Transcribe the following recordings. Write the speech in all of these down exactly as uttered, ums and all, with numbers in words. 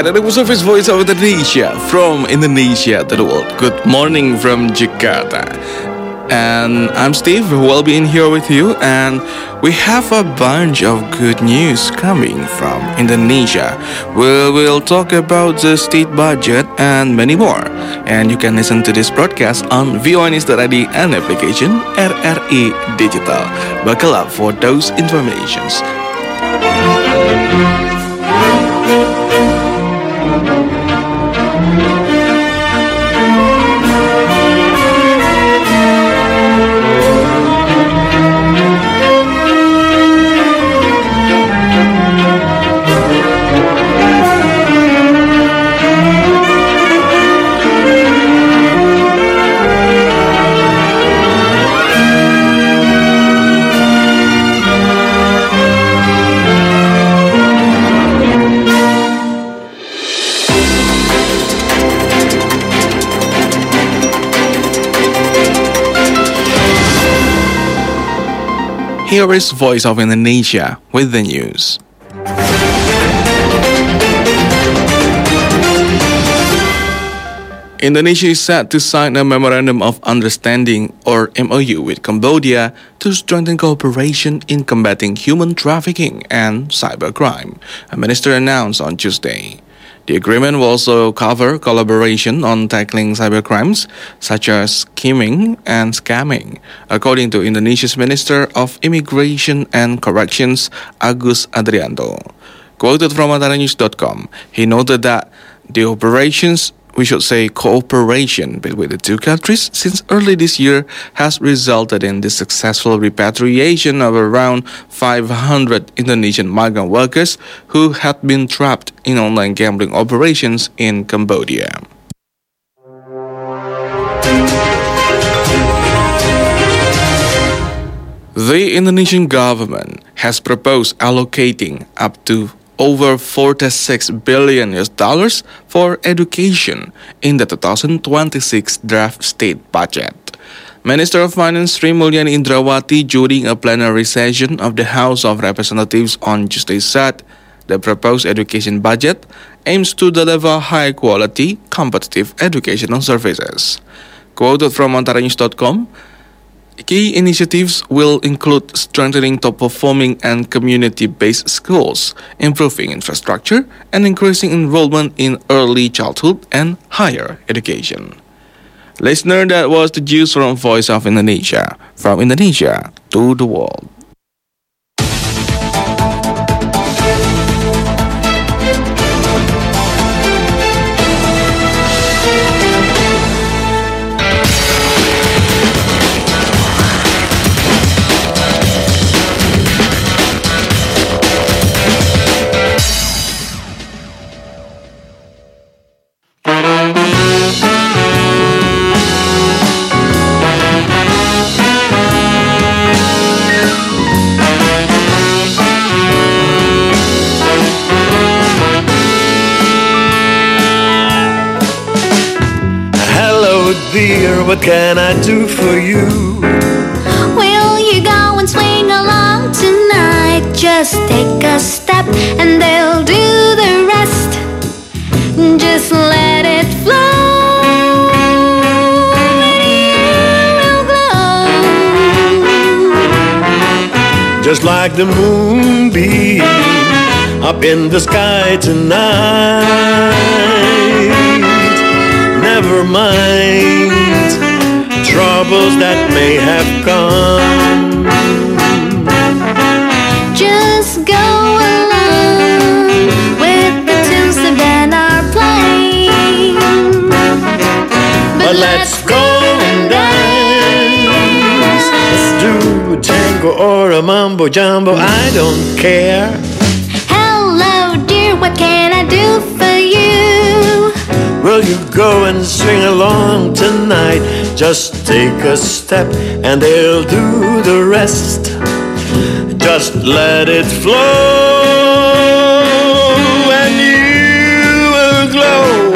And it was of his voice of Indonesia, from Indonesia to the world. Good morning from Jakarta. And I'm Steve, who will be in here with you. And we have a bunch of good news coming from Indonesia. We will talk about the state budget and many more. And you can listen to this broadcast on V O N News dot I D and application R R I Digital. Buckle up for those informations. Here is Voice of Indonesia with the news. Indonesia is set to sign a Memorandum of Understanding or M O U with Cambodia to strengthen cooperation in combating human trafficking and cybercrime, a minister announced on Tuesday. The agreement will also cover collaboration on tackling cybercrimes such as skimming and scamming, according to Indonesia's Minister of Immigration and Corrections, Agus Adrianto. Quoted from Antara News dot com, he noted that the operations, we should say cooperation between the two countries since early this year has resulted in the successful repatriation of around five hundred Indonesian migrant workers who had been trapped in online gambling operations in Cambodia. The Indonesian government has proposed allocating up to over forty-six billion U S dollars for education in the two thousand twenty-six draft state budget. Minister of Finance Sri Mulyani Indrawati during a plenary session of the House of Representatives on Tuesday said the proposed education budget aims to deliver high-quality, competitive educational services. Quoted from Antara News dot com, key initiatives will include strengthening top-performing and community-based schools, improving infrastructure, and increasing enrollment in early childhood and higher education. Listener, that was the news from Voice of Indonesia, from Indonesia to the world. Dear, what can I do for you? Will you go and swing along tonight? Just take a step and they'll do the rest. Just let it flow and you will glow. Just like the moonbeam up in the sky tonight. Never mind troubles that may have come. Just go along with the tunes the band are playing. But let's go and dance. Let's do a tango or a mambo jumbo, I don't care. Hello dear, what can I do for you? Will you go and swing along tonight? Just take a step and they'll do the rest. Just let it flow and you will glow.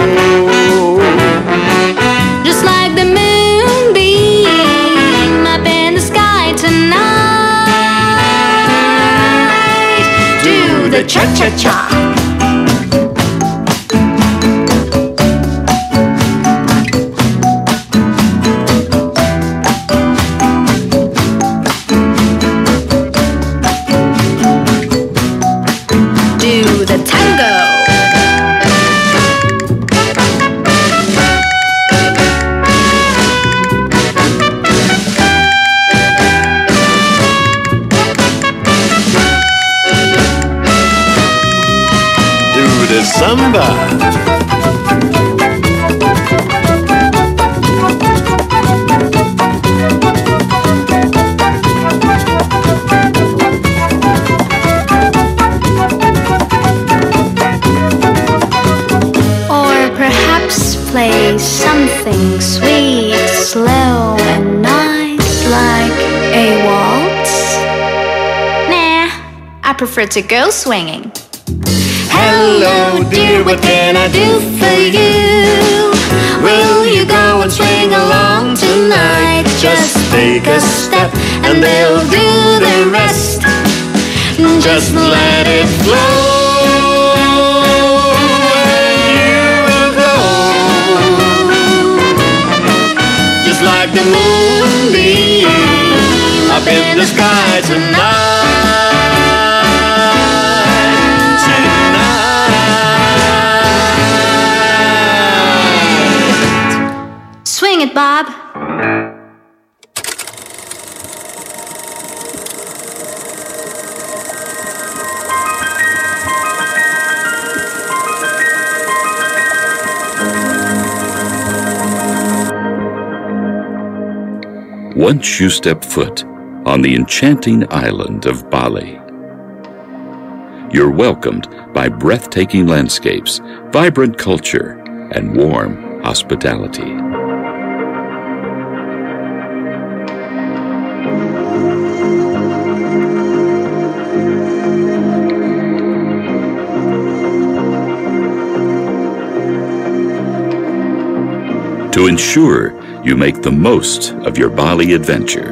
Just like the moonbeam up in the sky tonight. Do the cha-cha-cha. lembah. Play something sweet, slow and nice, like a waltz. Nah, I prefer to go swinging. Hello dear, what can I do for you? Will you go and swing along tonight? Just take a step and they'll do the rest. Just let it flow. Like the moonbeam up in the sky tonight, tonight. Swing it, Bob. Once you step foot on the enchanting island of Bali, you're welcomed by breathtaking landscapes, vibrant culture, and warm hospitality. To ensure you make the most of your Bali adventure,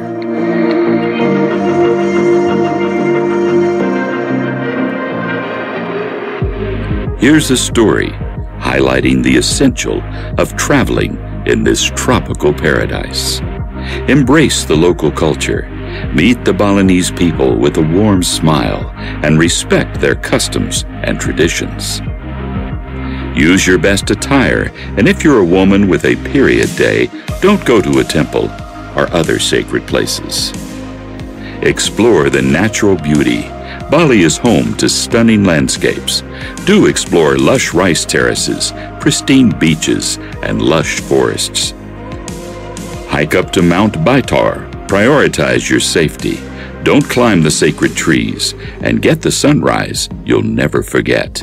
here's a story highlighting the essential of traveling in this tropical paradise. Embrace the local culture, meet the Balinese people with a warm smile, and respect their customs and traditions. Use your best attire, and if you're a woman with a period day, don't go to a temple or other sacred places. Explore the natural beauty. Bali is home to stunning landscapes. Do explore lush rice terraces, pristine beaches, and lush forests. Hike up to Mount Baitar. Prioritize your safety. Don't climb the sacred trees, and get the sunrise you'll never forget.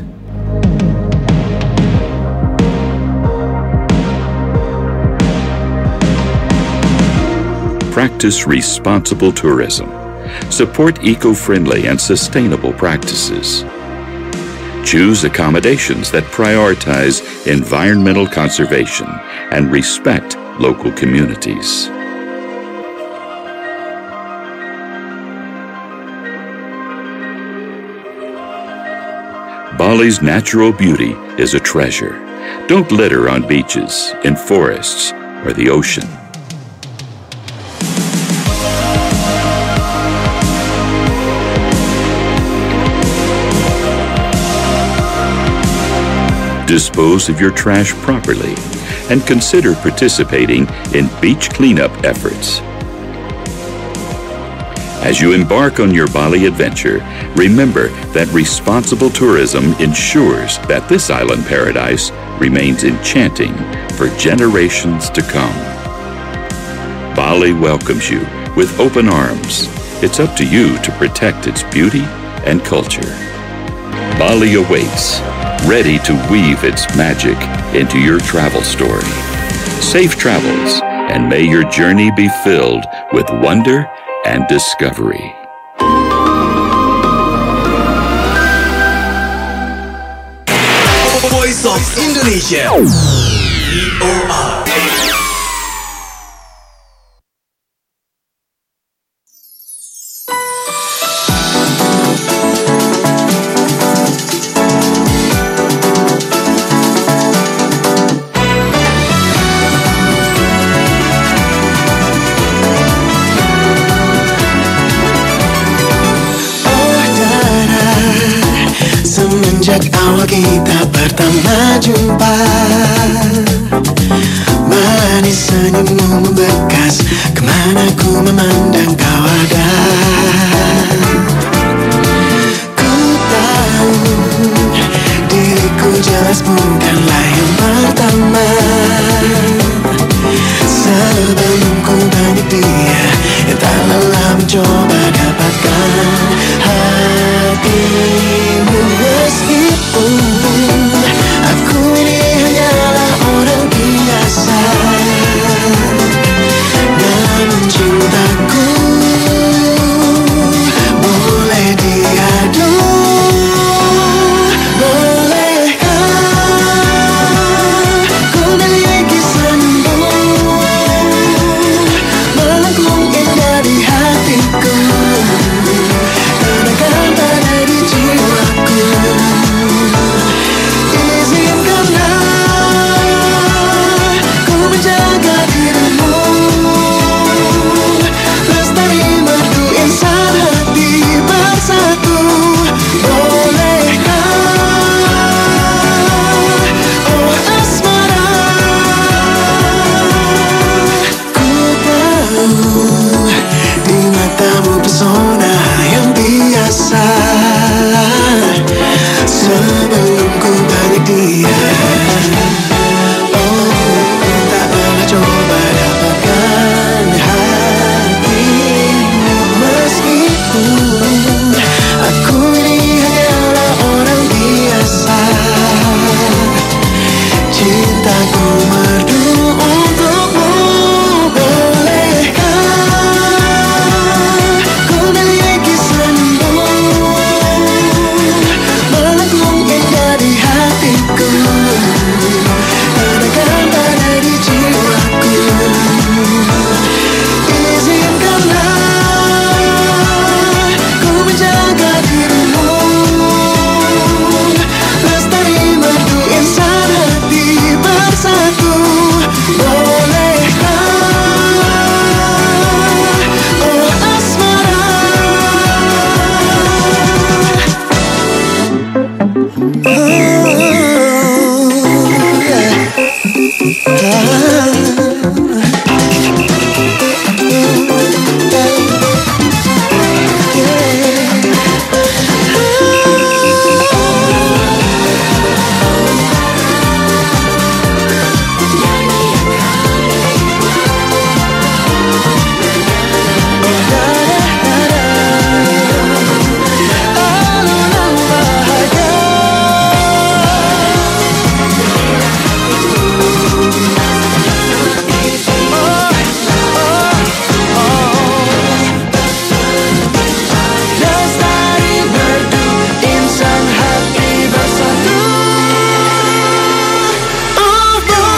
Practice responsible tourism. Support eco-friendly and sustainable practices. Choose accommodations that prioritize environmental conservation and respect local communities. Bali's natural beauty is a treasure. Don't litter on beaches, in forests, or the ocean. Dispose of your trash properly, and consider participating in beach cleanup efforts. As you embark on your Bali adventure, remember that responsible tourism ensures that this island paradise remains enchanting for generations to come. Bali welcomes you with open arms. It's up to you to protect its beauty and culture. Bali awaits, ready to weave its magic into your travel story. Safe travels, and may your journey be filled with wonder and discovery. Voice of Indonesia, V O R. Awal kita pertama jumpa, manis senyummu membekas, kemana ku memandang kau ada. Ku tahu di diriku jelas bukanlah yang pertama. Sebelum ku banyak dia yang tak lelah mencoba dapatkan hatimu. Meskipun aku ini hanyalah orang biasa, namun cintaku boleh diadu. Bolehkah ku miliki senyummu, melengkung indah di hatiku, tenangkan pada di jiwaku. Izinkanlah ku menjaga dirimu, lestari merdu insan hati bersatu. Bolehkah, oh asmara, ku tahu di matamu pesona yang biasa. Sebelum ku banyak dia, oh tak pernah coba dapatkan hatimu. Meskipun aku ini hanyalah orang biasa, cintaku merdu untukmu. Bolehkah ku miliki senyummu, melengkung indah di hatiku, tenangkan pada di jiwaku. Izinkanlah ku menjaga dirimu, lestari merdu insan hati bersatu. Bolehkah, oh asmara. Oh, yeah. Lestari merdu insan hati bersatu. Oh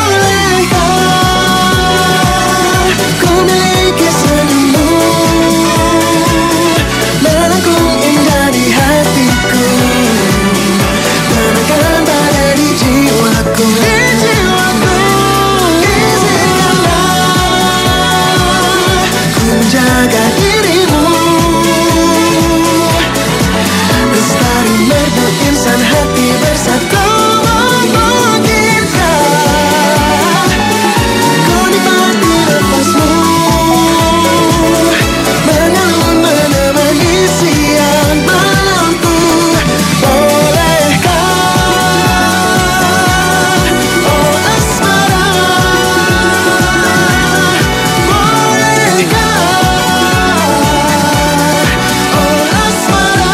bolehkah ku miliki senyummu, melengkung indah di hatiku, tenangkan pada di jiwaku. Izinkanlah ku menjaga dirimu, lestari merdu insan hati bersatu. Mungkinkah ku nikmati nafasmu, mengalun menemani siang malamku. Bolehkah, oh asmara. Bolehkah, oh asmara.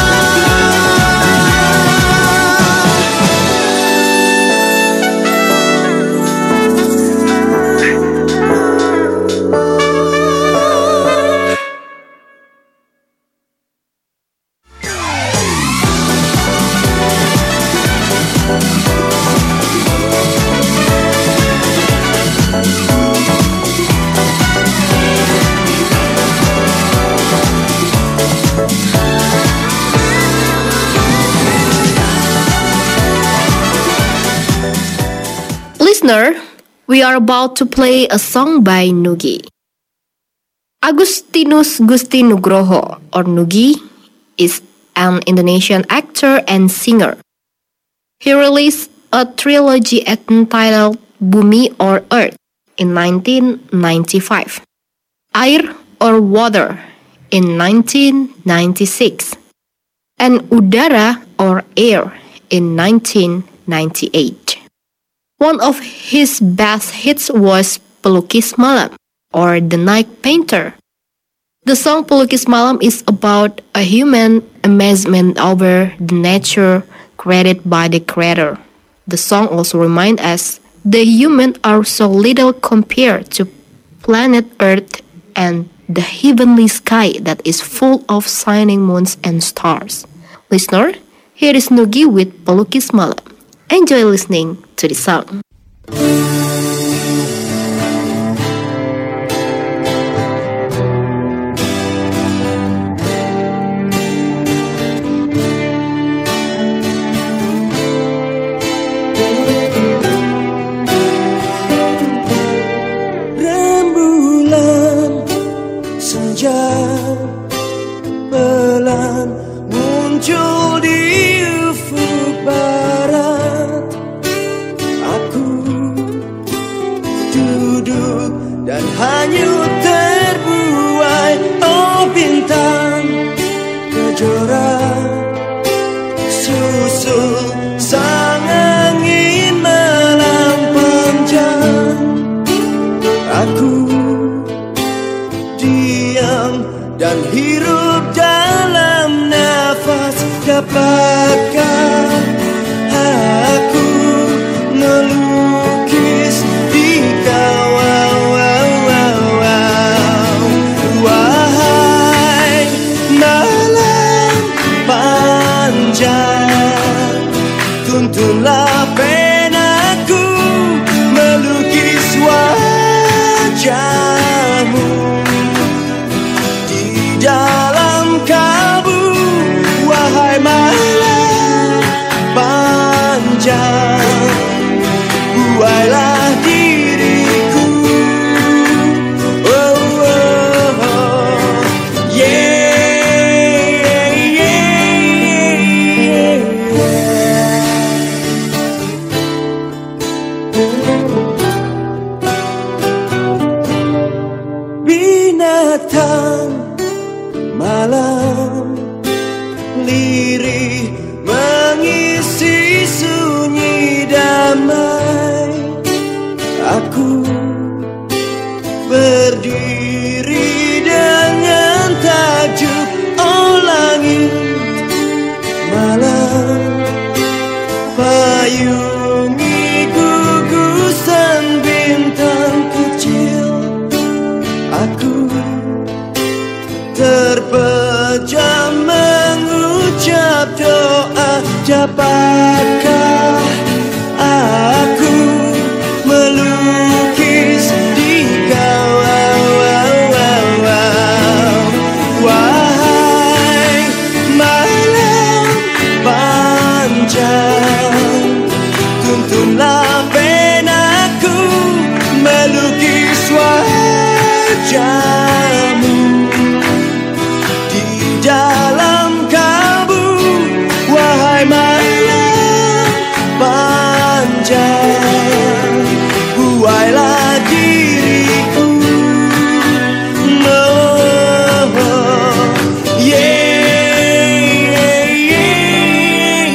Listener, we are about to play a song by Nugi. Agustinus Gusti Nugroho, or Nugi, is an Indonesian actor and singer. He released a trilogy entitled Bumi or Earth in nineteen ninety-five, Air or Water in nineteen ninety-six, and Udara or Air in nineteen ninety-eight. One of his best hits was Pelukis Malam, or The Night Painter. The song Pelukis Malam is about a human amazement over the nature created by the Creator. The song also reminds us the humans are so little compared to planet Earth and the heavenly sky that is full of shining moons and stars. Listener, here is Nugi with Pelukis Malam. Enjoy listening to the song. Rembulan senja pelan muncul di ufuk barat. Aku duduk dan hanyut terbuai. Oh bintang kejora susul sang angin malam panjang. Aku diam dan hirup dalam nafas. Dapatkah aku melukis di kau? Wahai malam panjang, tuntunlah penaku melukis wajahmu di dalam kalbu. Wahai malam panjang, buailah diriku. Oh, oh, oh. Yeah, yeah, yeah. Binatang malam lirih mengisi sunyi damai. Aku berdiri dengan takjub. Oh langit malam, payungi gugusan bintang kecil. Aku terpejam mengucap doa. Dapatkah aku melukis di kau? Wahai malam panjang, tuntunlah penaku melukis wajahmu di dalam kalbu. Wahai malam panjang, buailah diriku. Oh, yeah, yeah,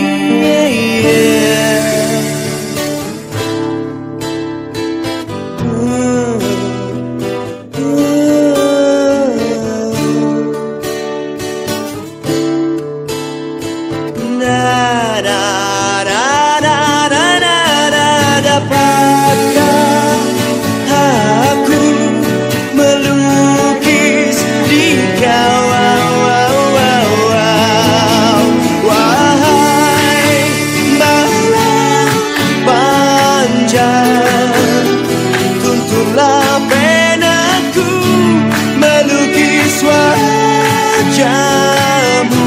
yeah. Uh, Na na na na na na na. Dapatkah aku melukis di kau? Wahai malam panjang, tuntunlah penaku melukis wajahmu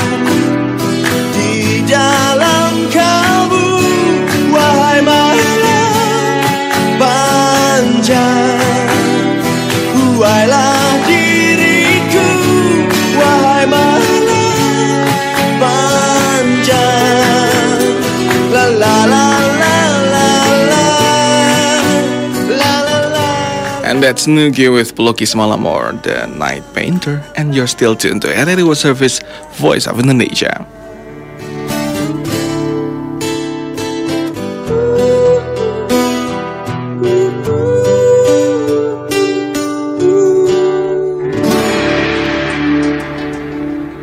di dalam kalbu. Wahai malam panjang, buailah diriku. Wahai malam panjang, la la la la la la la la la. And that's Nugi with Pelukis Malam, or The Night Painter. And you're still tuned to R R I World Service, Voice of Indonesia.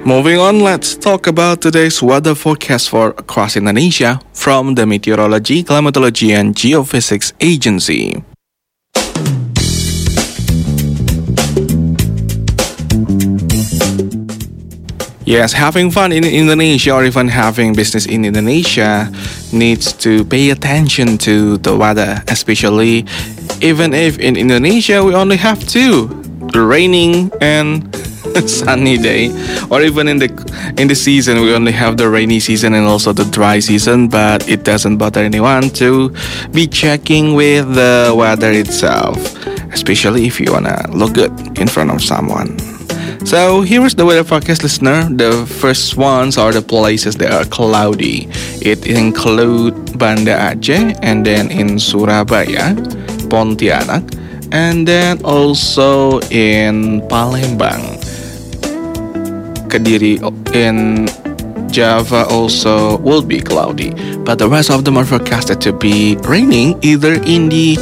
Moving on, let's talk about today's weather forecast for across Indonesia from the Meteorology, Climatology and Geophysics Agency. Yes, having fun in Indonesia or even having business in Indonesia needs to pay attention to the weather, especially even if in Indonesia we only have two, the raining and sunny day, or even in the in the season we only have the rainy season and also the dry season, but it doesn't bother anyone to be checking with the weather itself, especially if you wanna look good in front of someone. So here is the weather forecast, listener. The first ones are the places that are cloudy. It includes Banda Aceh, and then in Surabaya, Pontianak, and then also in Palembang. Kediri in Java also will be cloudy, but the rest of them are forecasted to be raining either in the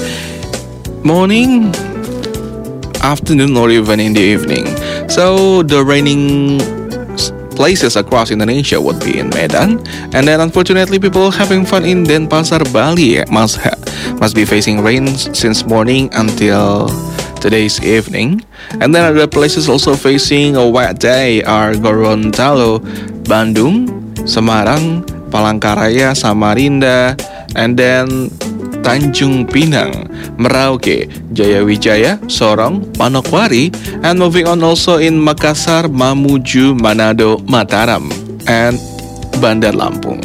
morning, afternoon, or even in the evening. So the raining places across Indonesia would be in Medan, and then unfortunately people having fun in Denpasar, Bali must ha- must be facing rain since morning until today's evening. And then other places also facing a wet day are Gorontalo, Bandung, Semarang, Palangkaraya, Samarinda, and then Tanjung Pinang, Merauke, Jayawijaya, Sorong, Manokwari, and moving on also in Makassar, Mamuju, Manado, Mataram, and Bandar Lampung.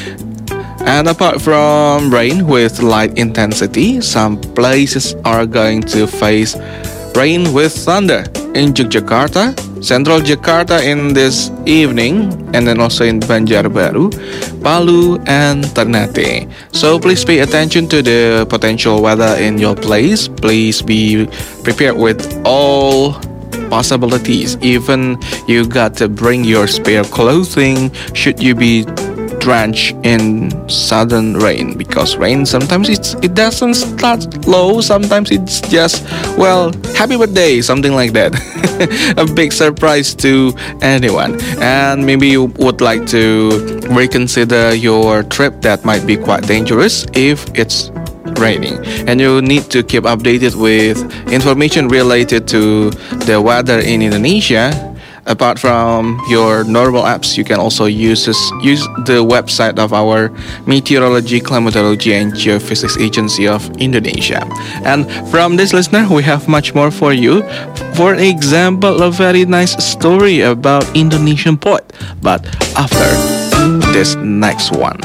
And apart from rain with light intensity, some places are going to face rain with thunder in Yogyakarta, Central Jakarta in this evening, and then also in Banjarbaru, Palu, and Ternate. So please pay attention to the potential weather in your place. Please be prepared with all possibilities. Even you got to bring your spare clothing should you be drenched in sudden rain, because rain sometimes it's it doesn't start low, sometimes it's just, well, happy birthday, something like that. A big surprise to anyone, and maybe you would like to reconsider your trip that might be quite dangerous if it's raining, and you need to keep updated with information related to the weather in Indonesia. Apart from your normal apps, you can also use this, use the website of our Meteorology, Climatology and Geophysics Agency of Indonesia. And from this listener, we have much more for you. For example, a very nice story about Indonesian poet, but after this next one.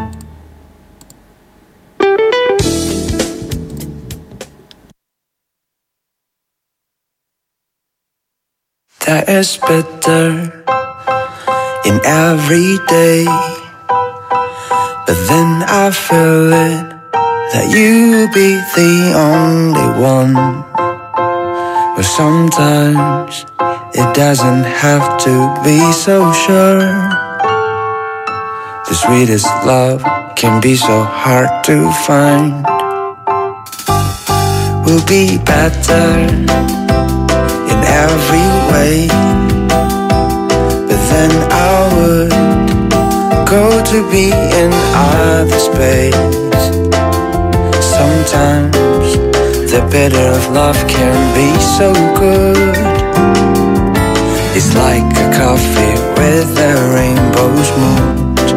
That is better in every day, but then I feel it that you be the only one. But sometimes it doesn't have to be so sure. The sweetest love can be so hard to find. We'll be better in every way, but then I would go to be in other space. Sometimes the bitter of love can be so good. It's like a coffee with a rainbow's mood.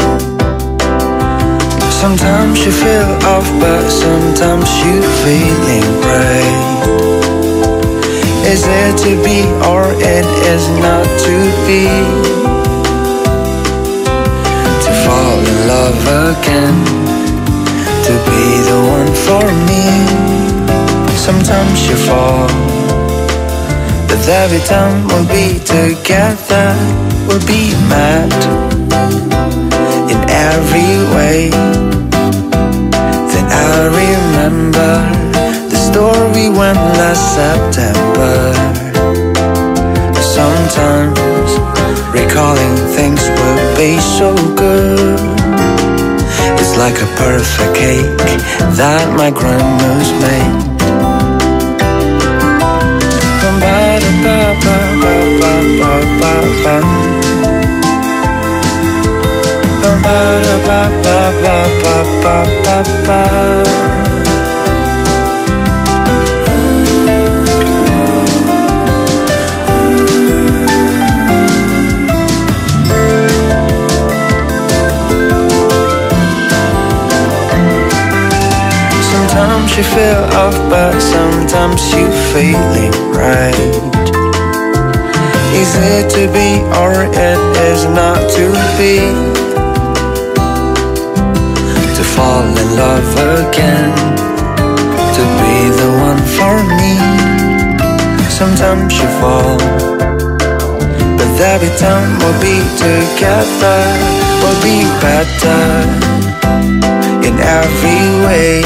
Sometimes you feel off, but sometimes you feeling right. Is it to be or it is not to be? To fall in love again, to be the one for me. Sometimes you fall, but every time we'll be together, we'll be mad in every way. Then I remember the story when last September. Sometimes recalling things will be so good. It's like a perfect cake that my grandma's made. Ba ba ba ba ba ba ba ba. ba ba ba ba ba ba ba. Sometimes you feel off, but sometimes you feeling right. Is it to be or it is not to be? To fall in love again, to be the one for me. Sometimes you fall, but every time we'll be together, we'll be better in every way.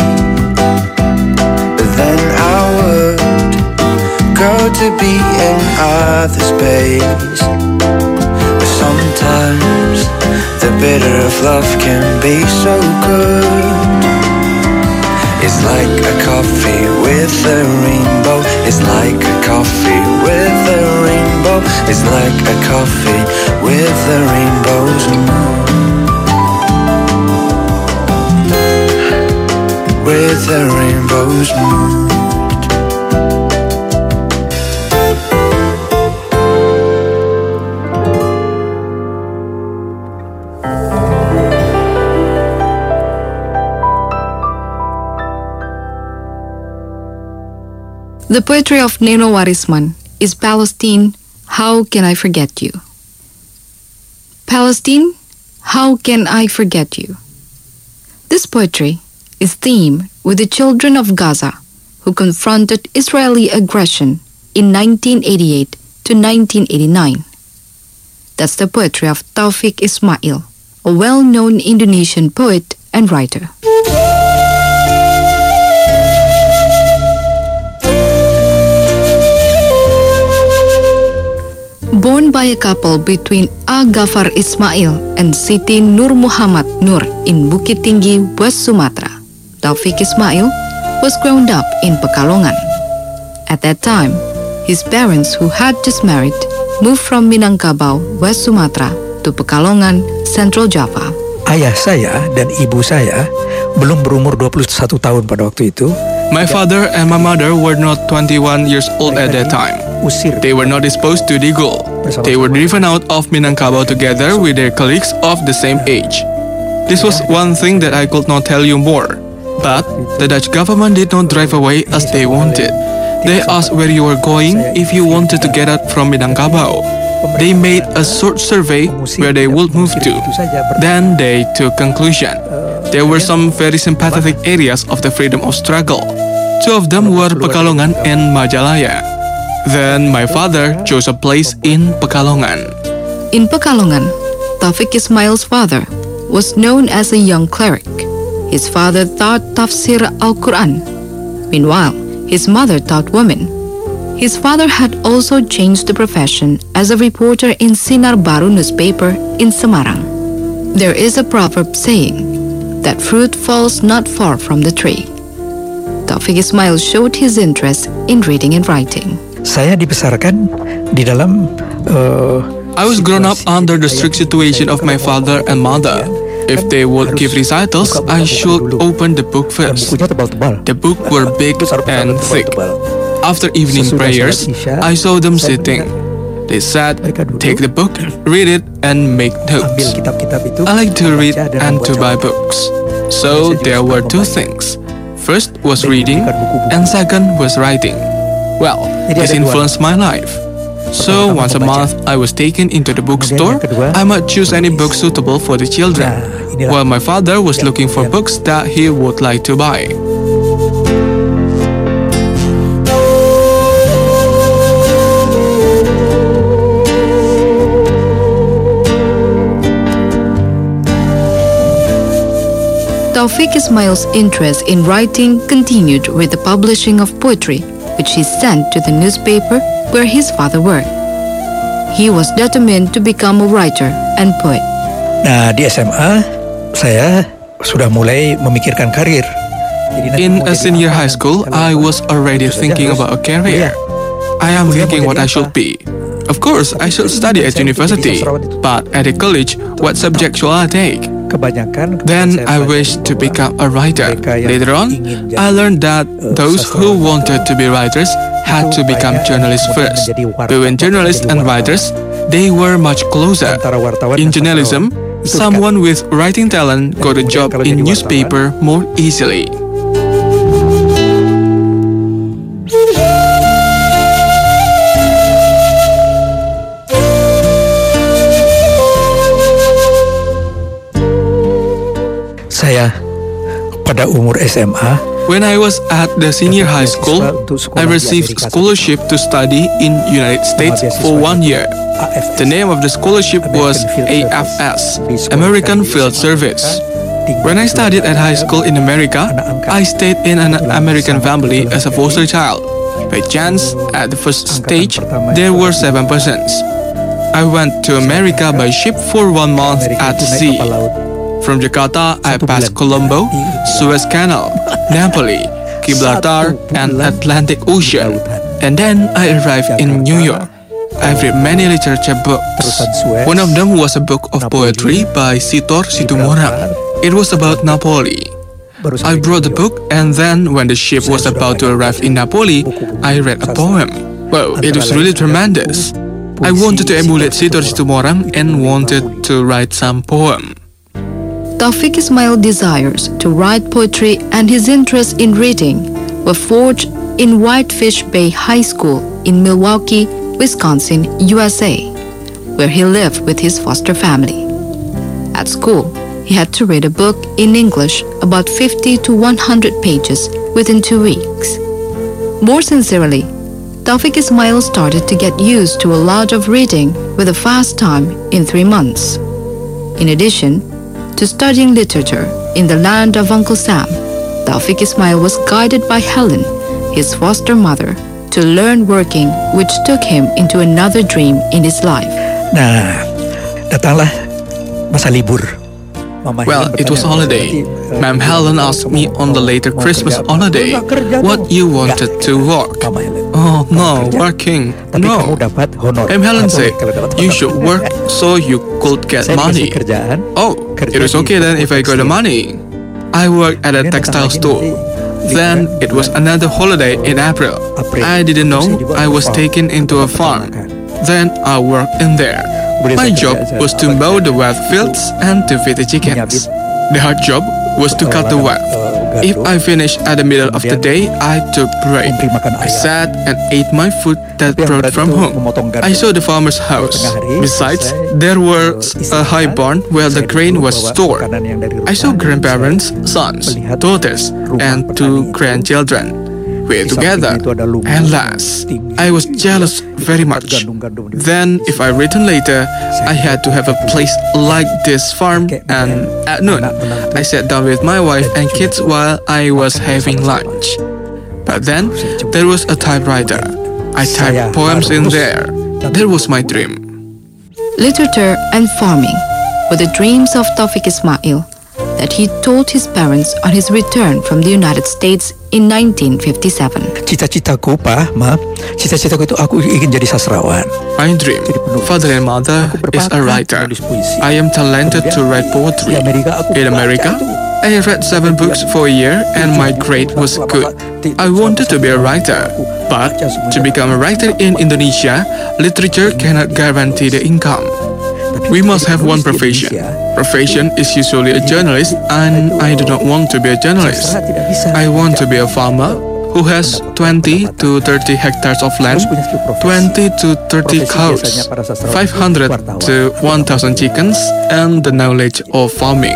Then I would go to be in other space. But sometimes the bitter of love can be so good. It's like a coffee with a rainbow. It's like a coffee with a rainbow. It's like a coffee with a rainbow's moon. With the rainbow's mood. The poetry of Neno Warisman is Palestine, How Can I Forget You? Palestine, how can I forget you? This poetry is themed with the children of Gaza who confronted Israeli aggression in nineteen eighty-eight to nineteen eighty-nine. That's the poetry of Taufik Ismail, a well-known Indonesian poet and writer. Born by a couple between A. Ghaffar Ismail and Siti Nur Muhammad Nur in Bukit Tinggi, West Sumatra, Taufik Ismail was grown up in Pekalongan. At that time, his parents, who had just married, moved from Minangkabau, West Sumatra, to Pekalongan, Central Java. Ayah saya dan ibu saya belum berumur dua puluh satu tahun pada waktu itu. My father and my mother were not twenty-one years old at that time. They were not disposed to Digul. They were driven out of Minangkabau together with their colleagues of the same age. This was one thing that I could not tell you more. But the Dutch government did not drive away as they wanted. They asked where you were going if you wanted to get out from Minangkabau. They made a short survey where they would move to. Then they took conclusion. There were some very sympathetic areas of the freedom of struggle. Two of them were Pekalongan and Majalaya. Then my father chose a place in Pekalongan. In Pekalongan, Taufik Ismail's father was known as a young cleric. His father taught tafsir Al-Quran. Meanwhile, his mother taught women. His father had also changed the profession as a reporter in Sinar Baru newspaper in Semarang. There is a proverb saying that fruit falls not far from the tree. Taufik Ismail showed his interest in reading and writing. Saya dibesarkan di dalam uh, I was grown up under the strict situation of my father and mother. If they would give recitals, I should open the book first. The book were big and thick. After evening prayers, I saw them sitting. They said, take the book, read it, and make notes. I like to read and to buy books. So there were two things. First was reading, and second was writing. Well, this influenced my life. So once a month, I was taken into the bookstore. I might choose any book suitable for the children, while my father was looking for books that he would like to buy. Taufik Ismail's interest in writing continued with the publishing of poetry, which he sent to the newspaper where his father worked. He was determined to become a writer and poet. Nah, di S M A, saya sudah mulai memikirkan karir. In a senior high school, I was already thinking about a career. I am thinking what I should be. Of course, I should study at university, but at a college, what subject should I take? kebanyakan Then saya I belajar wished to bahwa become a writer. mereka yang Later on, ingin jadi, I learned that uh, those who sastrawan wanted to be writers had itu to become banyak journalists yang first. menjadi wartawan, Between journalists menjadi and wartawan. writers, they were much closer. Antara wartawan In dan journalism, sastrawan, itu someone with writing talent got a kemudian job kalau in jadi newspaper more easily. Saya pada umur S M A When I was at the senior high school, untuk sekolah I di received Amerika scholarship to study in United States for one year. A F S. The name of the scholarship was A F S, American Field Service. When I studied at high school in America, I stayed in an American family as a foster child. By chance, at the first stage, there were seven persons. I went to America by ship for one month at sea. From Jakarta, I passed Colombo, Suez Canal, Napoli, Gibraltar, and Atlantic Ocean. And then I arrived in New York. I've read many literature books. One of them was a book of poetry by Sitor Situmorang. It was about Napoli. I brought the book, and then when the ship was about to arrive in Napoli, I read a poem. Well, it was really tremendous. I wanted to emulate Sitor Situmorang and wanted to write some poem. Taufik Ismail desires to write poetry and his interest in reading were forged in Whitefish Bay High School in Milwaukee, Wisconsin, U S A, where he lived with his foster family. At school, he had to read a book in English about fifty to one hundred pages within two weeks. More sincerely, Taufik Ismail started to get used to a lot of reading with a fast time in three months. In addition to studying literature in the land of Uncle Sam, Taufik Ismail was guided by Helen, his foster mother, to learn working, which took him into another dream in his life. Nah, datanglah masa libur. Mama Well, Helen it was bertanya, holiday. "Berarti, uh, Ma'am Helen asked me on the later mau Christmas kerja?" holiday "Enggak kerja what dong." you "Enggak." wanted to work. Mama Helen. Oh "Kamu no, kerja, working. tapi kamu No. dapat honor. Ma'am Helen Atau said, kalau dapat you honor, should work so you could get saya money. dikasih kerjaan. Oh, Kerja it was di okay then if I got the tekstil. money. I worked at a Kemudian textile datang lagi store. nanti Then liburan it was bulan another holiday in April. April. I didn't know Terus saya dibawa I ke was farm. taken into a farm. Then I worked in there. Kemudian My saya job kerja- was to apa mow kerja- the wet fields and to feed the chickens. The hard job was to cut the wet. If I finished at the middle of the day, I took break. memberi makan I ayam. sat and ate my food that Tapi yang brought berat from itu home. memotong gandum. I saw the farmer's house. Tengah hari, Besides, selesai, there was uh, a high istirahat. barn where the Saya grain dulu was bawa stored. makanan yang dari I saw rumah. grandparents, Saya sons, melihat daughters, rumah and petani two itu. grandchildren. We were Di samping together. itu ada lumbung And last, tinggi. I was jealous very much. Gandum-gandum di- Then, if I return later, I had to have a place like this farm, and at noon, I sat down with my wife and kids while I was having lunch. But then, there was a typewriter. I typed poems in there. That was my dream. Literature and farming were the dreams of Taufik Ismail that he told his parents on his return from the United States in nineteen fifty-seven. Cita-citaku, Pak, Ma, cita-citaku itu aku ingin jadi sastrawan. My dream, father and mother, is a writer. I am talented to write poetry. In America, I read seven books for a year and my grade was good. I wanted to be a writer, but to become a writer in Indonesia, literature cannot guarantee the income. We must have one profession. Profession is usually a journalist, and I do not want to be a journalist. I want to be a farmer who has twenty to thirty hectares of land, twenty to thirty cows, five hundred to one thousand chickens, and the knowledge of farming.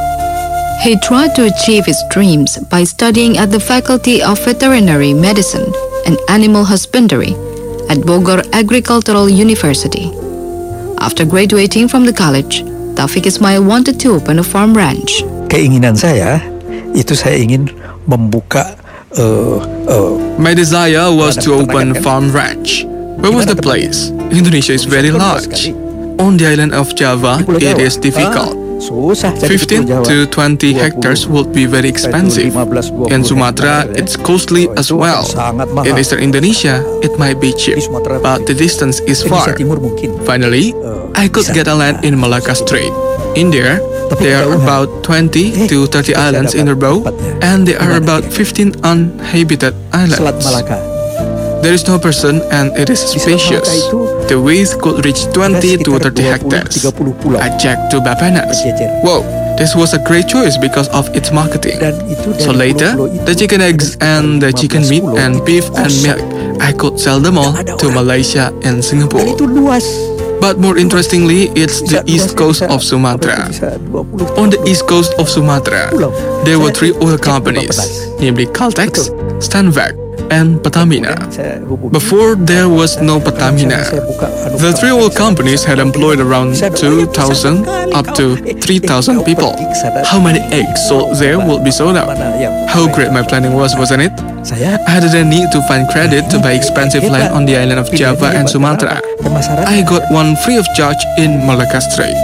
He tried to achieve his dreams by studying at the Faculty of Veterinary Medicine and Animal Husbandry at Bogor Agricultural University. After graduating from the college, Taufik Ismail wanted to open a farm ranch. Keinginan saya itu saya ingin membuka uh, uh, My desire was to open farm ranch. Where was the place? Indonesia is very large. On the island of Java, it is difficult. susah. Saya di fifteen Pulau Jawa. to twenty dua puluh. hectares would be very expensive. lima belas, dua puluh In Sumatra, hektar, ya. it's costly Oh, as itu well. sangat mahal. In eastern Indonesia, it might be cheap, Di Sumatera but the distance is Indonesia far. Timur mungkin. Finally, Uh, I could bisa. get a land in Malacca Strait. In there, There are about twenty to thirty islands in Rabaul, and there are about fifteen uninhabited islands. There is no person and it is spacious. The width could reach twenty to thirty hectares. I checked to Bapenas. Whoa, this was a great choice because of its marketing. So later, the chicken eggs and the chicken meat and beef and milk, I could sell them all to Malaysia and Singapore. But more interestingly, it's the east coast of Sumatra. On the east coast of Sumatra, there were three oil companies, namely Caltex, Stanvac, and Pertamina. Before there was no Pertamina, the three oil companies had employed around two thousand up to three thousand people. How many eggs sold there would be sold out? How great my planning was, wasn't it? I didn't need to find credit to buy expensive land on the island of Java and Sumatra. I got one free of charge in Malacca Strait.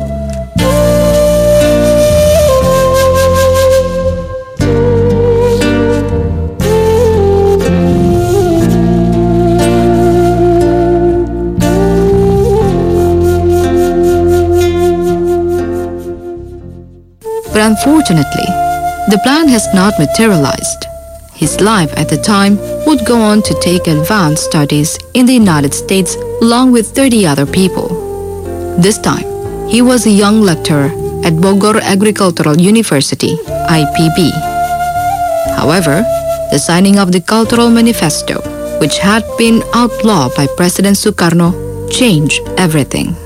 But unfortunately, the plan has not materialized. His life at the time would go on to take advanced studies in the United States along with thirty other people. This time, he was a young lecturer at Bogor Agricultural University, I P B. However, the signing of the Cultural Manifesto, which had been outlawed by President Sukarno, changed everything.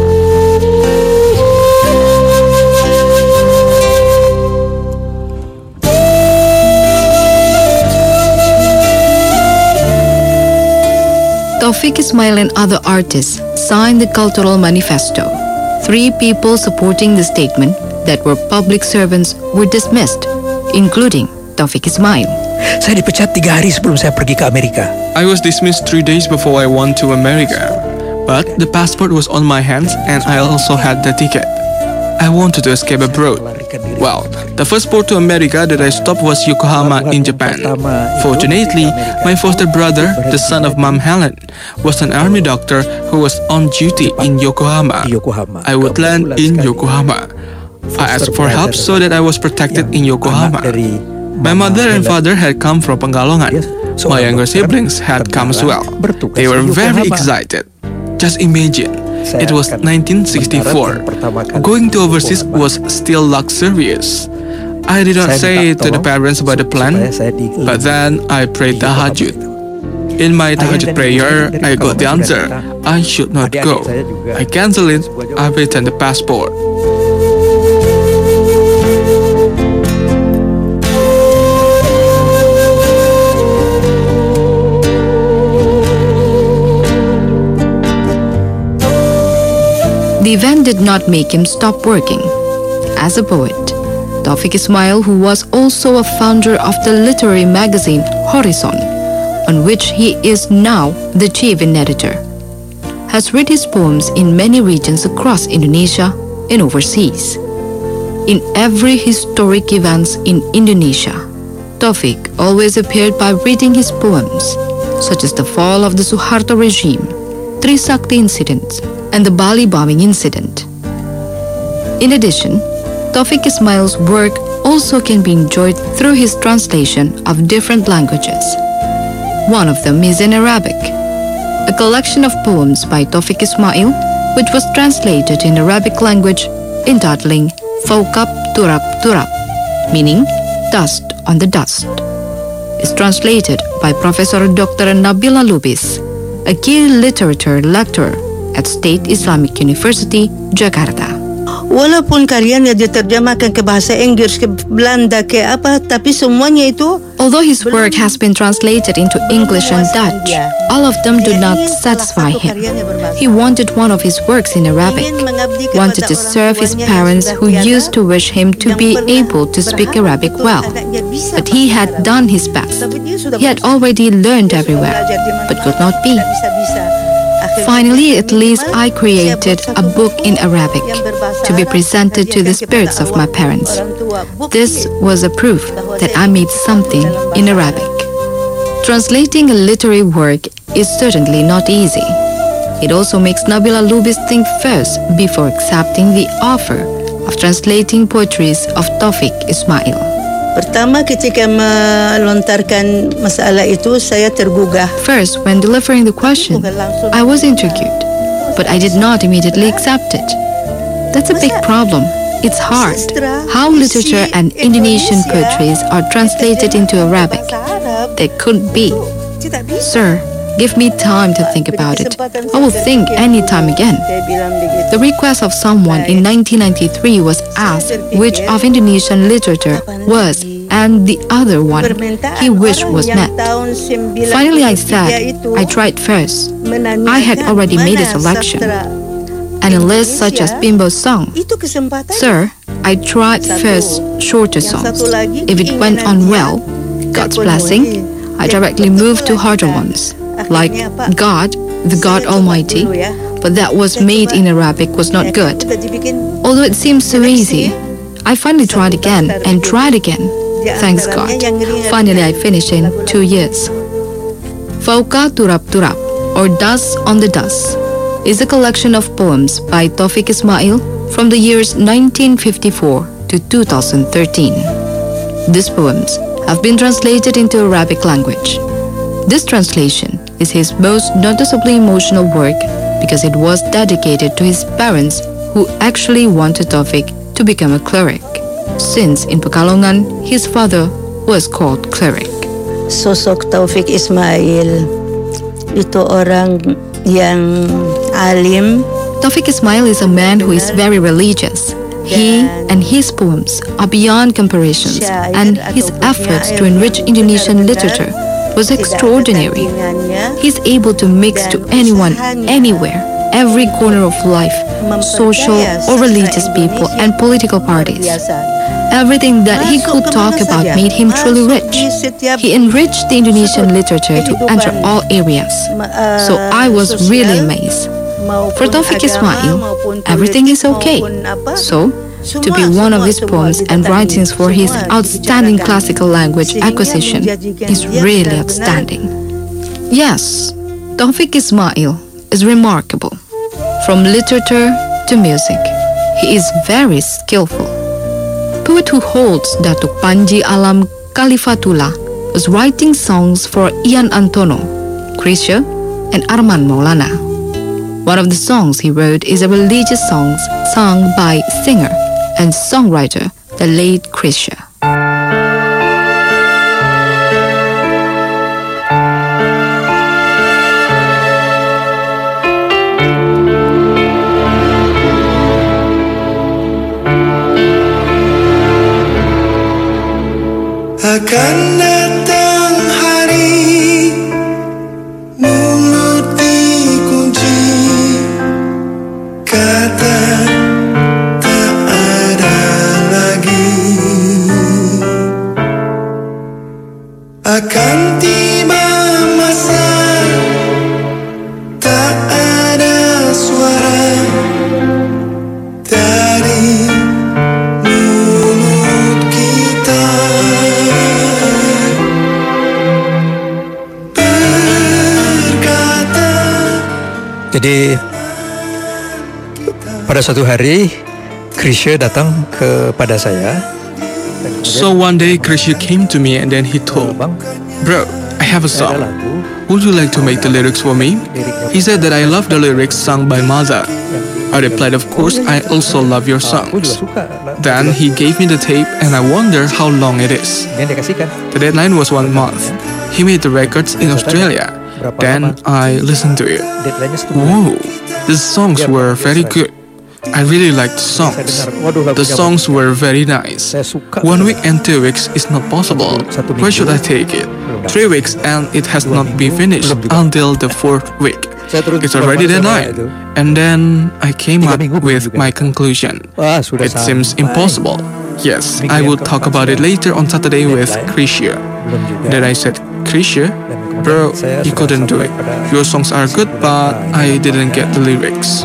Taufik Ismail and other artists signed the Cultural Manifesto. Three people supporting the statement that were public servants were dismissed, including Taufik Ismail. Saya dipecat tiga hari sebelum saya pergi ke Amerika. I was dismissed three days before I went to America. But the passport was on my hands and I also had the ticket. I wanted to escape abroad. Well, the first port to America that I stopped was Yokohama in Japan. Fortunately, my foster brother, the son of Mom Helen, was an army doctor who was on duty in Yokohama. I would land in Yokohama. I asked for help so that I was protected in Yokohama. My mother and father had come from Pekalongan. My younger siblings had come as well. They were very excited. Just imagine, it was nineteen sixty-four. Going to overseas was still luxurious. I did not say to the parents about the plan, but then I prayed tahajjud. In my tahajjud prayer, I got the answer. I should not go. I cancelled it. I returned the passport. The event did not make him stop working. As a poet, Taufik Ismail, who was also a founder of the literary magazine Horizon, on which he is now the chief editor, has read his poems in many regions across Indonesia and overseas. In every historic events in Indonesia, Taufik always appeared by reading his poems, such as the fall of the Suharto regime, Trisakti incidents, and the Bali bombing incident. In addition, Taufik Ismail's work also can be enjoyed through his translation of different languages. One of them is in Arabic, a collection of poems by Taufik Ismail, which was translated in Arabic language entitling Fawqab Turab Turab, meaning dust on the dust. It's translated by Professor Doctor Nabila Lubis, a key literature lecturer at State Islamic University, Jakarta. Walaupun karyanya diterjemahkan ke bahasa Inggris, ke Belanda, ke apa, tapi semuanya itu. Although his work has been translated into English and Dutch, all of them do not satisfy him. He wanted one of his works in Arabic, wanted to serve his parents who used to wish him to be able to speak Arabic well. But he had done his best. He had already learned everywhere, but could not be. Finally, at least I created a book in Arabic to be presented to the spirits of my parents. This was a proof that I made something in Arabic. Translating a literary work is certainly not easy. It also makes Nabila Lubis think first before accepting the offer of translating poetries of Taufik Ismail. Pertama ketika melontarkan masalah itu saya tergugah. First, when delivering the question, I was intrigued, but I did not immediately accept it. That's a big problem. It's hard how literature and Indonesian poetries are translated into Arabic. They couldn't be. Sir, give me time to think about it. I will think any time again. The request of someone in nineteen ninety-three was asked which of Indonesian literature was and the other one he wished was met. Finally I said, I tried first. I had already made a selection. And a list such as Bimbo's song. Sir, I tried first shorter songs. If it went on well, God's blessing, I directly moved to harder ones, like God, the God Almighty, but that was made in Arabic was not good. Although it seems so easy, I finally tried again and tried again. Thanks God. Finally I finished in two years. Fauka Turap Turap, or Dust on the Dust, is a collection of poems by Taufik Ismail from the years nineteen fifty-four to two thousand thirteen. These poems have been translated into Arabic language. This translation is his most noticeably emotional work because it was dedicated to his parents who actually wanted Taufik to become a cleric, since in Pekalongan his father was called cleric. Sosok Taufik Ismail itu orang yang alim. Taufik Ismail is a man who is very religious. He and his poems are beyond comparisons, and his efforts to enrich Indonesian literature was extraordinary. He's able to mix to anyone, anywhere, every corner of life, social or religious people and political parties. Everything that he could talk about made him truly rich. He enriched the Indonesian literature to enter all areas. So I was really amazed. For Taufik Ismail, everything is okay. So, to be one of his poems and writings for his outstanding classical language acquisition is really outstanding. Yes, Taufik Ismail is remarkable. From literature to music, he is very skillful. Poet who holds Datuk Panji Alam Kalifatullah was writing songs for Ian Antono, Krisya, and Arman Maulana. One of the songs he wrote is a religious song sung by singer and songwriter, the late Krisya. Akan datang hari mulut dikunci, kata tak ada lagi. Akan tiba masa tak ada suara dari mulut kita. Jadi pada suatu hari Krisya datang kepada saya. So one day Krisya came to me and then he told, "Bro, I have a song. Would you like to make the lyrics for me?" He said that I love the lyrics sung by Maza. I replied, "Of course, I also love your songs." Then he gave me the tape and I wonder how long it is. The deadline was one month. He made the records in Australia. Then I listened to it. Whoa, the songs were very good. I really liked the songs. The songs were very nice. One week and two weeks is not possible. Where should I take it? Three weeks and it has not been finished until the fourth week. It's already deadline. And then I came up with my conclusion. It seems impossible. Yes, I will talk about it later on Saturday with Krisya. Then I said, "Krisya, bro, you couldn't do it. Your songs are good, but I didn't get the lyrics."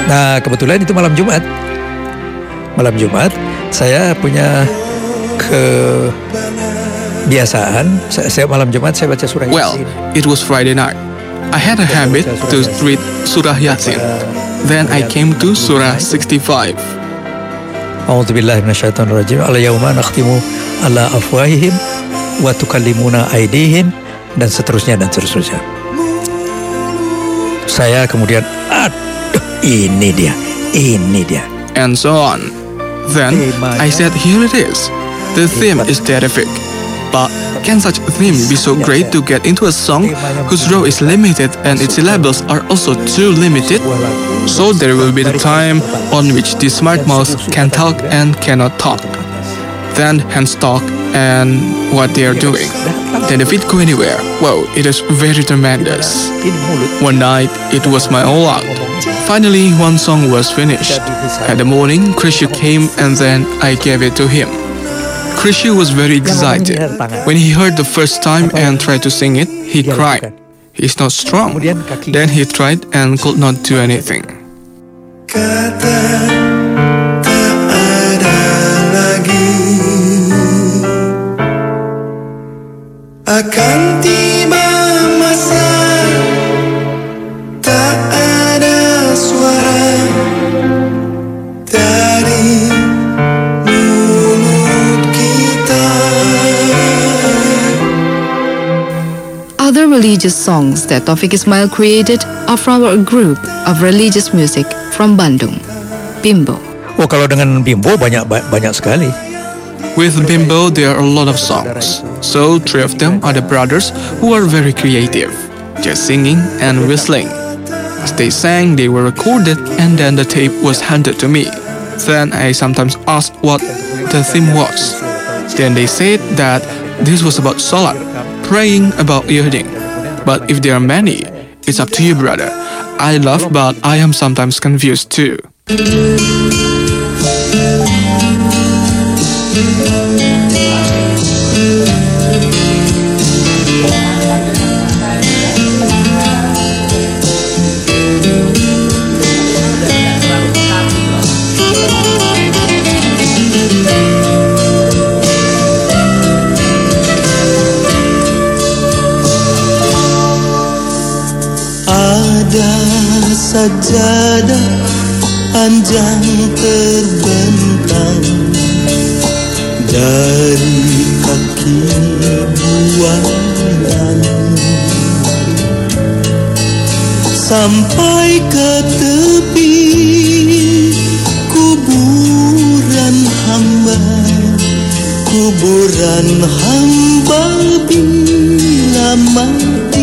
Nah, kebetulan itu malam Jumat. Malam Jumat, saya punya kebiasaan, saya, saya malam Jumat saya baca surah Yasin. Well, it was Friday night. I had a habit to read Surah Yasin. Then I came to Surah sixty-five. A'udzubillahi minasyaitonirrajim. Al-yauma nakhtimu ala afwahihim wa tukallimuna aydihim, dan seterusnya dan seterusnya. Saya kemudian, aduh, ini dia, ini dia. And so on. Then I said, here it is. The theme is terrific. But can such a theme be so great to get into a song whose row is limited and its syllables are also too limited? So there will be the time on which the smart mouth can talk and cannot talk. Then hands talk and what they are doing. Then the feet go anywhere. Wow, it is very tremendous. One night, it was my all out. Finally, one song was finished. At the morning, Krishu came and then I gave it to him. Krishu was very excited. When he heard the first time and tried to sing it, he cried. He's not strong. Then he tried and could not do anything. Akan tiba masa tak ada suara dari mulut kita. Other religious songs that Taufik Ismail created are from a group of religious music from Bandung, Bimbo. Oh, kalau dengan Bimbo banyak banyak sekali. With Bimbo, there are a lot of songs. So, three of them are the brothers who are very creative, just singing and whistling. As they sang, they were recorded and then the tape was handed to me. Then I sometimes asked what the theme was. Then they said that this was about salat, praying about yearning. But if there are many, it's up to you, brother. I love, but I am sometimes confused too. Ada sajadah panjang terbentang dari kaki buayan sampai ke tepi kuburan hamba, kuburan hamba bila mati.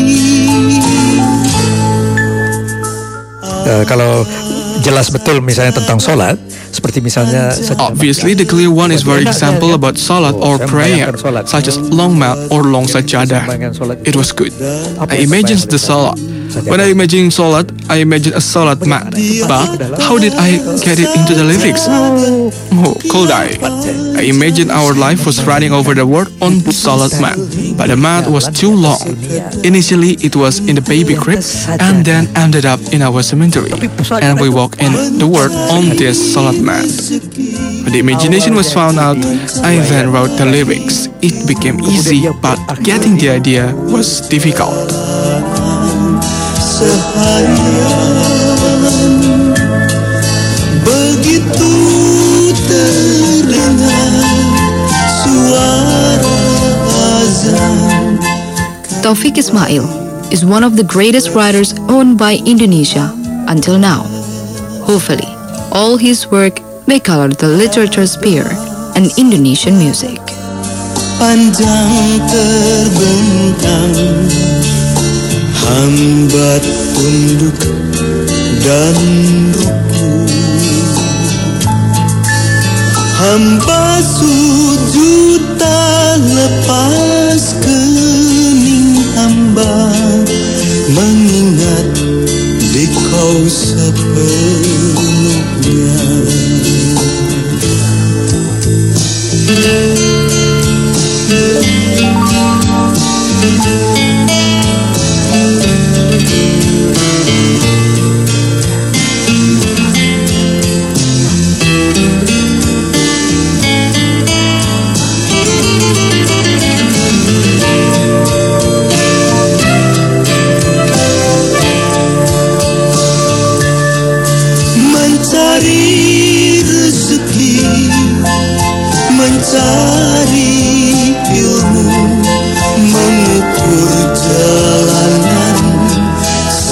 Uh, kalau jelas betul misalnya tentang sholat, seperti misalnya obviously the clear one is for example about salat or prayer, such as long mat or long sajadah. It was good. I imagined the salat. When I imagine salat, I imagine a salat mat. But how did I get it into the lyrics? Oh, could I? I imagine our life was running over the world on salat mat, but the mat was too long. Initially, it was in the baby crib, and then ended up in our cemetery, and we walk in the world on this salat mat. When the imagination was found out, I then wrote the lyrics. It became easy, but getting the idea was difficult. Begitu terdengar suara azan. Taufik Ismail is one of the greatest writers owned by Indonesia until now. Hopefully, all his work may color the literature sphere and Indonesian music. Panjang terbentang, hamba tunduk dan ruku, hamba sujud tak lepas kening hamba, mengingat dikau sepenuhnya.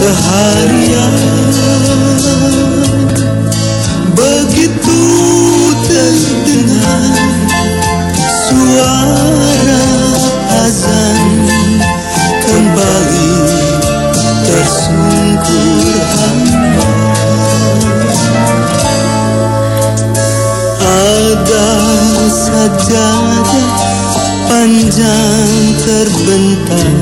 seharian. Begitu terdengar suara azan, kembali tersungkur hamba. Ada sajadah panjang terbentang,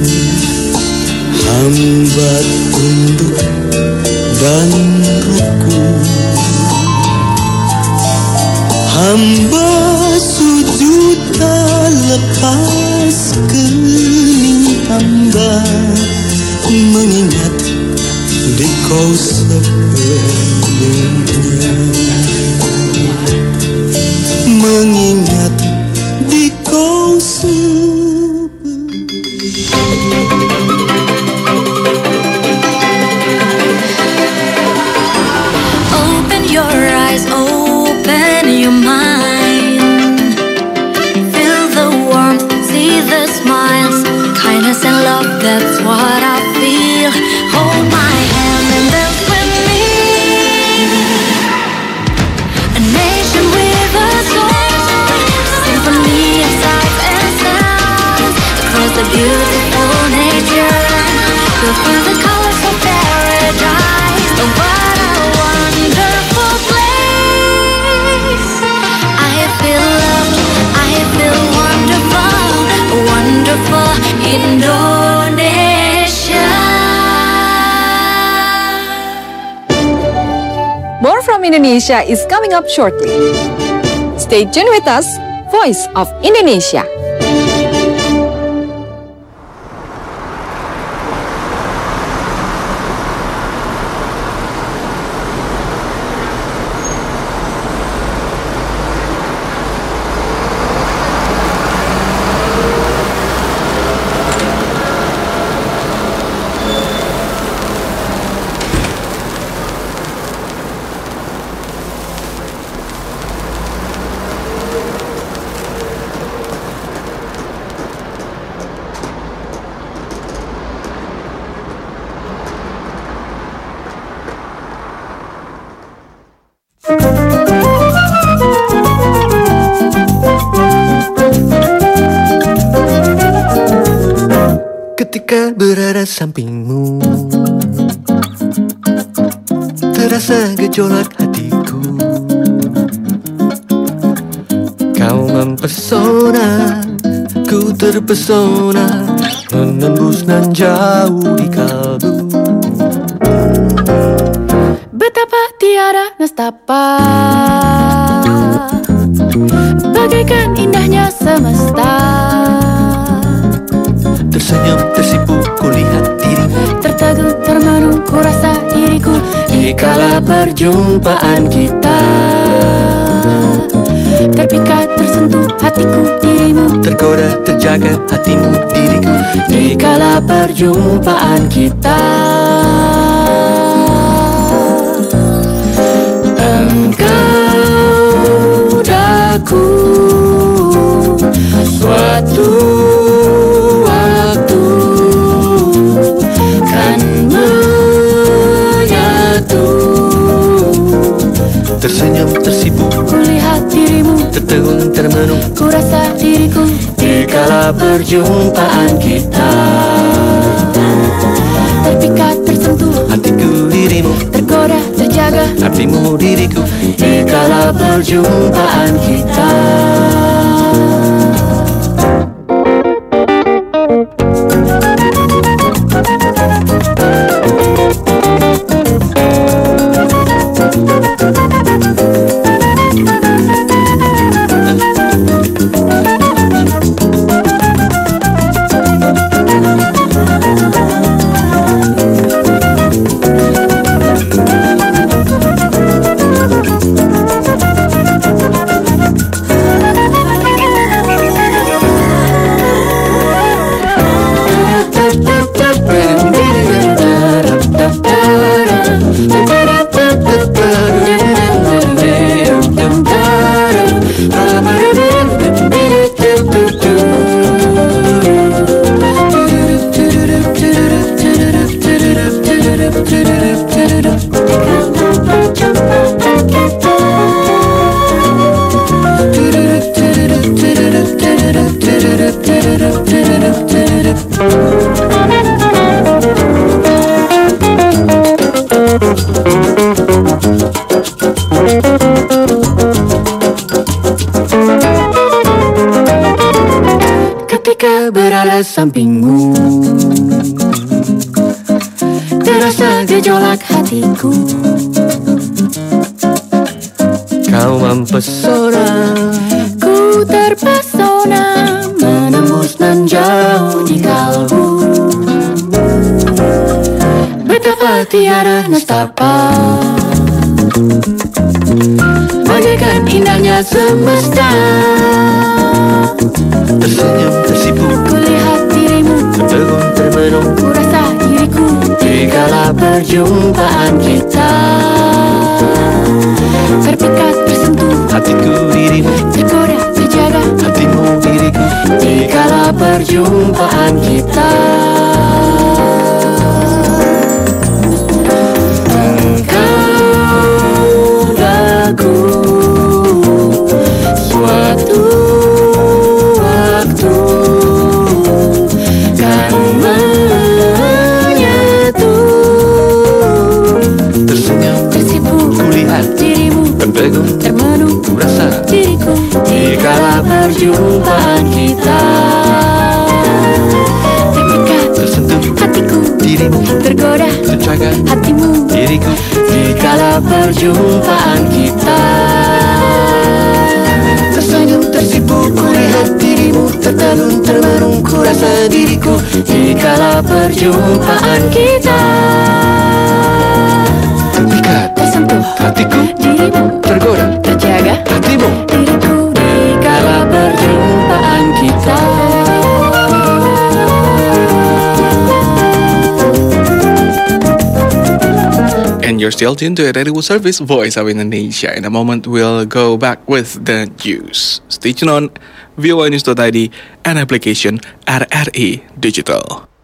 hamba tunduk dan rukuk. Hamba sujud tak lepas kening hamba, mengingat di kau sebelumnya, mengingat di kau Open your eyes, open your mind. Feel the warmth, see the smiles, kindness and love, that's what I feel. Hold my hand and dance with me. A nation with a soul, symphony of sights and sounds, across the beautiful nature. Go through the colors of paradise. Oh, what a wonderful place. I feel loved, I feel wonderful, wonderful Indonesia. More from Indonesia is coming up shortly. Stay tuned with us, Voice of Indonesia. Ketika berada sampingmu, terasa gejolak hatiku. Kau mempesona, ku terpesona, menembus nan jauh di kalbu. Betapa tiada nestapa, bagaikan indahnya semesta. Tersenyum, tersipu, kulihat dirimu, tertegun, termenung, ku rasa diriku. di kala perjumpaan kita. Terpikat, tersentuh hatiku dirimu, tergoda, terjaga hatimu diriku. di kala perjumpaan kita. Engkau daku suatu waktu kan menyatu. Tersenyum, tersipu, Kulihat dirimu, tertegun, termenung, ku rasa diriku. di kala perjumpaan kita. Terpikat, tersentuh Hatiku dirimu, tergoda, terjaga hatimu diriku. di kala perjumpaan kita. tiada sampingmu. Terasa gejolak hatiku. Kau mempesona, ku terpesona, menembus nan jauh di kalbu. Betapa tiada nestapa, bagaikan indahnya semesta. tersenyum tersipu, Kulihat dirimu, tertegun termenung, ku rasa diriku. Dikala perjumpaan kita, terpikat tersentuh, hatiku dirimu, tergoda terjaga, hatimu diriku. dikala perjumpaan kita. Engkau daku suatu waktu kan menyatu. Tersenyum Tersipu, kulihat dirimu, tertegun, termenung, ku rasa diriku. Dikala perjumpaan kita, terpikat tersentuh, hatiku, dirimu, tergoda terjaga, hatimu. diriku. Dikala perjumpaan kita, Tersenyum tersipu, kulihat dirimu, tertegun termenung, ku rasa diriku. dikala perjumpaan kita, Terpikat tersentuh hatiku, dirimu, tergoda terjaga hatimu. diriku. Dikala perjumpaan kita. And you're still tuned to Radio Service Voice of Indonesia. In a moment, we'll go back with the news. Stay tuned on V O A News dot I D and application R R I Digital.